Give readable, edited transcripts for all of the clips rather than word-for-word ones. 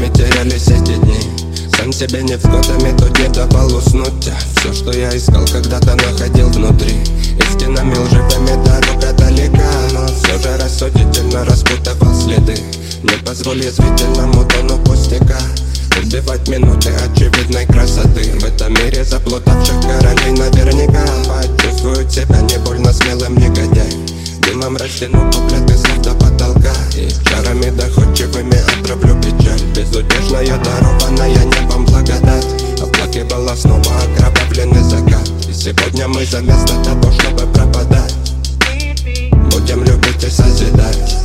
Годами терялись эти дни. Сам себе невзгодами тут не давал уснуть. Все, что я искал, когда-то находил внутри. Истинными лживыми дорога далека, но все же рассудительно распутывал следы. Не позволь язвительному тону пустяка убивать минуты очевидной красоты. В этом мире заплутавших королей наверняка почувствуют себя не больно смелым негодяй. Дымом растяну куплеты слов до потолка и чарами доходчивыми отравлю печаль. Безутешная, дарованная небом благодать оплакивала снова окровавленный закат. И сегодня мы заместо того, чтобы пропадать, будем любить и созидать.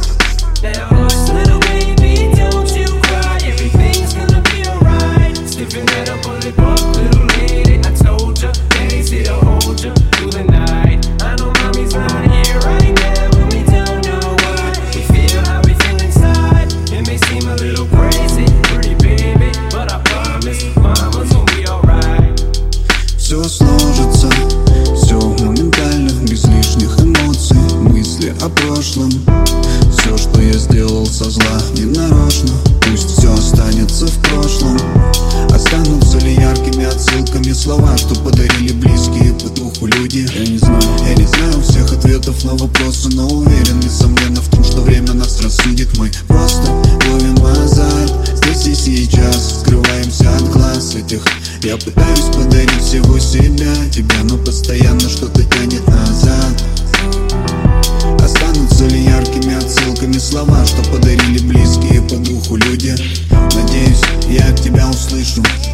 Все сложится, все моментально, без лишних эмоций, мысли о прошлом. Все, что я сделал со зла, не нарочно, пусть все останется в прошлом. Останутся ли яркими отсылками слова, что подарили близкие по духу люди? Я не знаю всех ответов на вопросы, но уверен, несомненно, в том, что время нас рассудит. Мы просто ловим азарт здесь и сейчас, скрываемся от глаз этих. Я пытаюсь подарить всего себя, тебя, но постоянно что-то тянет назад. Останутся ли яркими отсылками слова, что подарили близкие по духу люди? Надеюсь, я от тебя услышу